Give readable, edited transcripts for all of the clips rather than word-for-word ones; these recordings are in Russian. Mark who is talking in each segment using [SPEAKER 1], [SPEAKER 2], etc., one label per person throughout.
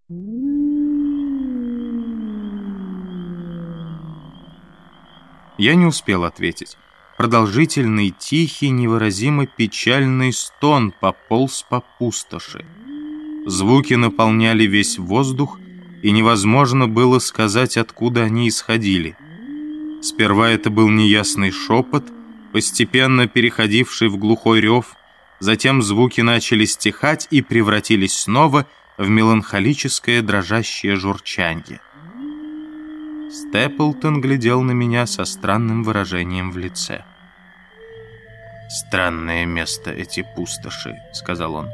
[SPEAKER 1] Я не успел ответить. Продолжительный, тихий, невыразимо печальный стон пополз по пустоши. Звуки наполняли весь воздух, и невозможно было сказать, откуда они исходили. Сперва это был неясный шепот, постепенно переходивший в глухой рев, затем звуки начали стихать и превратились снова в меланхолическое дрожащее журчанье. Степлтон глядел на меня со странным выражением в лице. «Странное место эти пустоши», — сказал он.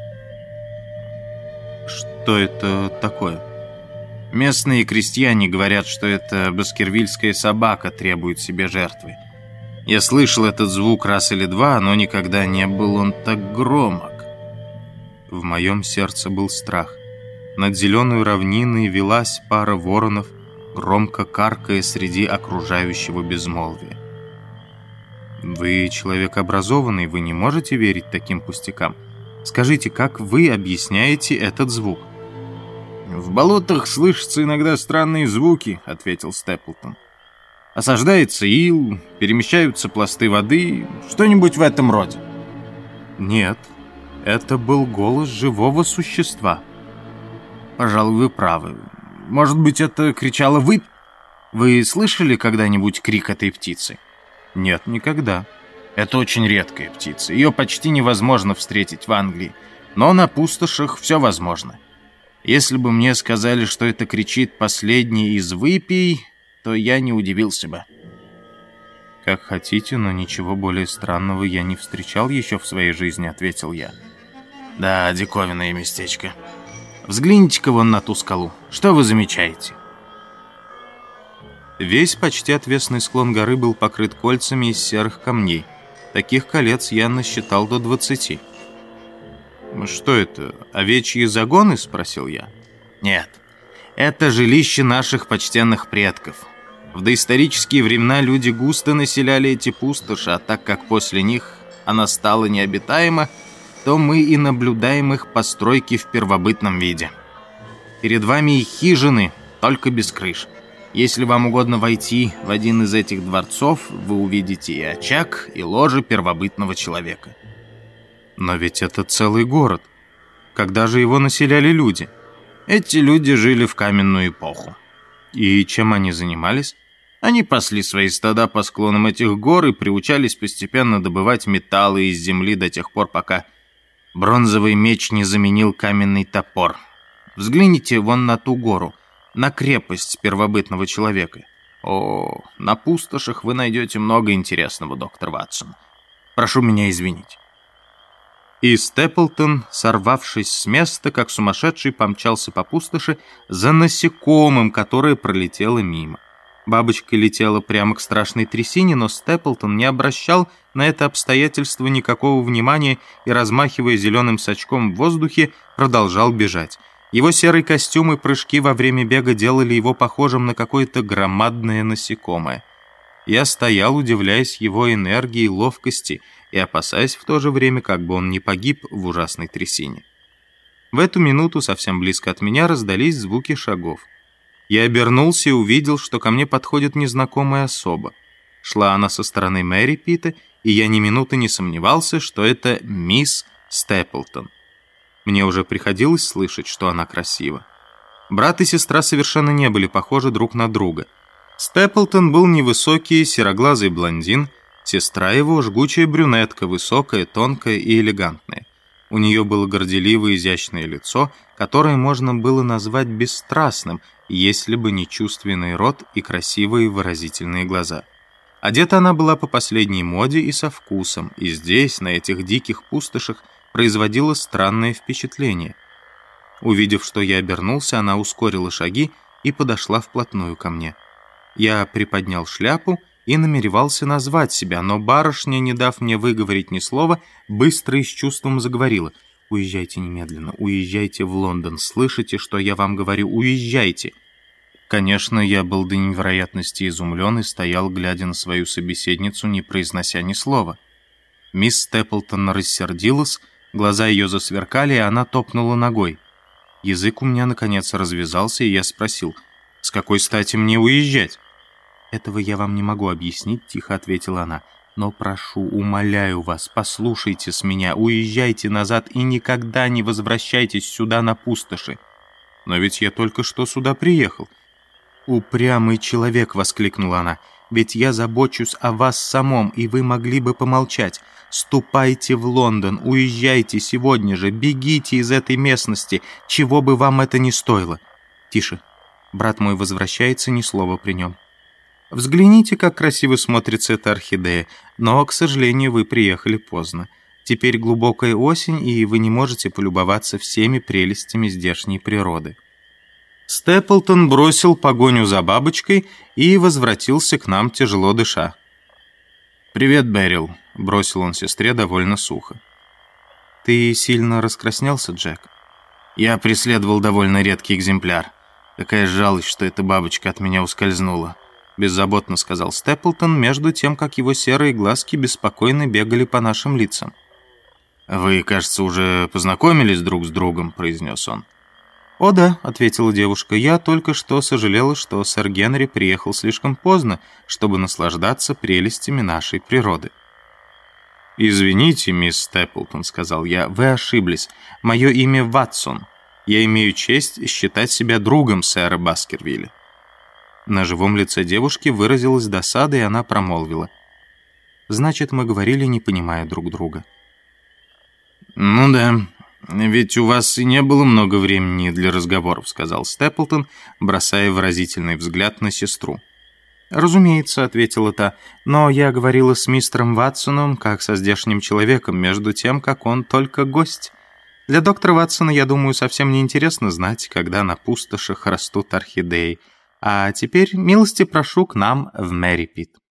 [SPEAKER 1] «Что это такое?» «Местные крестьяне говорят, что это баскервильская собака требует себе жертвы. Я слышал этот звук раз или два, но никогда не был он так громок». В моем сердце был страх. Над зеленой равниной велась пара воронов, громко каркая среди окружающего безмолвия. «Вы человек образованный, вы не можете верить таким пустякам. Скажите, как вы объясняете этот звук?» «В болотах слышатся иногда странные звуки», — ответил Степлтон. «Осаждается ил, перемещаются пласты воды, что-нибудь в этом роде». «Нет, это был голос живого существа». «Пожалуй, вы правы. Может быть, это кричала выпь? Вы слышали когда-нибудь крик этой птицы?» «Нет, никогда». «Это очень редкая птица. Ее почти невозможно встретить в Англии. Но на пустошах все возможно. Если бы мне сказали, что это кричит последний из выпий, то я не удивился бы». «Как хотите, но ничего более странного я не встречал еще в своей жизни», — ответил я. «Да, диковинное местечко. Взгляните-ка вон на ту скалу. Что вы замечаете?» Весь почти отвесный склон горы был покрыт кольцами из серых камней. Таких колец я насчитал до 20. «Что это, овечьи загоны?» — спросил я. «Нет, это жилище наших почтенных предков. В доисторические времена люди густо населяли эти пустоши, а так как после них она стала необитаема, то мы и наблюдаем их постройки в первобытном виде. Перед вами и хижины, только без крыш. Если вам угодно войти в один из этих дворцов, вы увидите и очаг, и ложе первобытного человека». «Но ведь это целый город. Когда же его населяли люди?» «Эти люди жили в каменную эпоху». «И чем они занимались?» «Они пасли свои стада по склонам этих гор и приучались постепенно добывать металлы из земли до тех пор, пока бронзовый меч не заменил каменный топор. Взгляните вон на ту гору, на крепость первобытного человека. О, на пустошах вы найдете много интересного, доктор Ватсон. Прошу меня извинить». И Степлтон, сорвавшись с места, как сумасшедший, помчался по пустоши за насекомым, которое пролетело мимо. Бабочка летела прямо к страшной трясине, но Степлтон не обращал на это обстоятельство никакого внимания и, размахивая зеленым сачком в воздухе, продолжал бежать. Его серый костюм и прыжки во время бега делали его похожим на какое-то громадное насекомое. Я стоял, удивляясь его энергии и ловкости, и опасаясь в то же время, как бы он не погиб в ужасной трясине. В эту минуту совсем близко от меня раздались звуки шагов. Я обернулся и увидел, что ко мне подходит незнакомая особа. Шла она со стороны Мэри Питта, и я ни минуты не сомневался, что это мисс Степлтон. Мне уже приходилось слышать, что она красива. Брат и сестра совершенно не были похожи друг на друга. Степлтон был невысокий, сероглазый блондин, сестра его жгучая брюнетка, высокая, тонкая и элегантная. У нее было горделивое изящное лицо, которое можно было назвать бесстрастным, если бы не чувственный рот и красивые выразительные глаза. Одета она была по последней моде и со вкусом, и здесь, на этих диких пустошах, производила странное впечатление. Увидев, что я обернулся, она ускорила шаги и подошла вплотную ко мне. Я приподнял шляпу и намеревался назвать себя, но барышня, не дав мне выговорить ни слова, быстро и с чувством заговорила. «Уезжайте немедленно, уезжайте в Лондон, слышите, что я вам говорю, уезжайте!» Конечно, я был до невероятности изумлен и стоял, глядя на свою собеседницу, не произнося ни слова. Мисс Степлтон рассердилась, глаза ее засверкали, и она топнула ногой. Язык у меня, наконец, развязался, и я спросил, «С какой стати мне уезжать?» «Этого я вам не могу объяснить», — тихо ответила она. «Но прошу, умоляю вас, послушайте с меня, уезжайте назад и никогда не возвращайтесь сюда на пустоши». «Но ведь я только что сюда приехал». «Упрямый человек», — воскликнула она, «ведь я забочусь о вас самом, и вы могли бы помолчать. Ступайте в Лондон, уезжайте сегодня же, бегите из этой местности, чего бы вам это ни стоило». «Тише, брат мой возвращается, ни слова при нем». «Взгляните, как красиво смотрится эта орхидея, но, к сожалению, вы приехали поздно. Теперь глубокая осень, и вы не можете полюбоваться всеми прелестями здешней природы». Степлтон бросил погоню за бабочкой и возвратился к нам, тяжело дыша. «Привет, Берил», — бросил он сестре довольно сухо. «Ты сильно раскраснелся, Джек?» «Я преследовал довольно редкий экземпляр. Какая жалость, что эта бабочка от меня ускользнула», — беззаботно сказал Степлтон, между тем, как его серые глазки беспокойно бегали по нашим лицам. «Вы, кажется, уже познакомились друг с другом», — произнес он. «О да», — ответила девушка, — «я только что сожалела, что сэр Генри приехал слишком поздно, чтобы наслаждаться прелестями нашей природы». «Извините, мисс Степлтон», — сказал я, — «вы ошиблись. Мое имя Ватсон. Я имею честь считать себя другом сэра Баскервилля». На живом лице девушки выразилась досада, и она промолвила: «Значит, мы говорили, не понимая друг друга». «Ну да, ведь у вас и не было много времени для разговоров», — сказал Степлтон, бросая выразительный взгляд на сестру. «Разумеется», — ответила та, — «но я говорила с мистером Ватсоном, как со здешним человеком, между тем, как он только гость. Для доктора Ватсона, я думаю, совсем не интересно знать, когда на пустошах растут орхидеи. А теперь милости прошу к нам в Мэрипит».